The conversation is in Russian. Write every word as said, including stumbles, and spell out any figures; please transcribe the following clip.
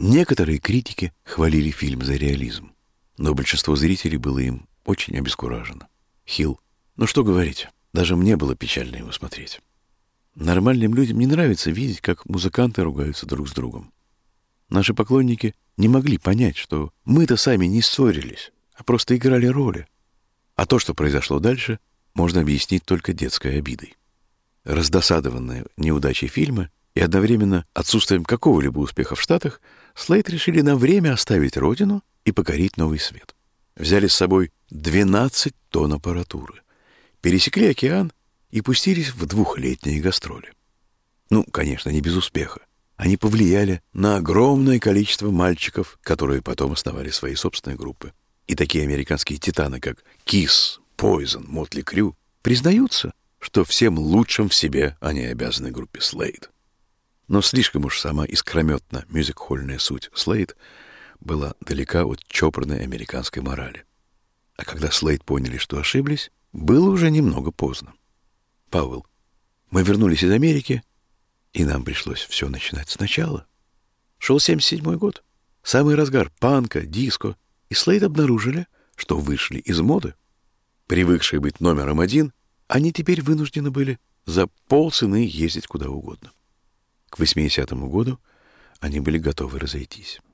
Некоторые критики хвалили фильм за реализм, но большинство зрителей было им очень обескуражено. Хилл, ну что говорить, даже мне было печально его смотреть. Нормальным людям не нравится видеть, как музыканты ругаются друг с другом. Наши поклонники не могли понять, что мы-то сами не ссорились, а просто играли роли. А то, что произошло дальше, можно объяснить только детской обидой. Раздосадованные неудачей фильма и одновременно отсутствием какого-либо успеха в Штатах, Слейд решили на время оставить родину и покорить новый свет. Взяли с собой двенадцать тонн аппаратуры, пересекли океан и пустились в двухлетние гастроли. Ну, конечно, не без успеха. Они повлияли на огромное количество мальчиков, которые потом основали свои собственные группы. И такие американские титаны, как Kiss, Poison, Motley Crue, признаются, что всем лучшим в себе они обязаны группе Slade. Но слишком уж сама искрометна мюзик-холльная суть Slade была далека от чопорной американской морали. А когда Slade поняли, что ошиблись, было уже немного поздно. Пауэлл, мы вернулись из Америки, и нам пришлось все начинать сначала. Шел семьдесят седьмой год, самый разгар панка, диско, и Slade обнаружили, что вышли из моды. Привыкшие быть номером один, они теперь вынуждены были за полцены ездить куда угодно. К восьмидесятому году они были готовы разойтись.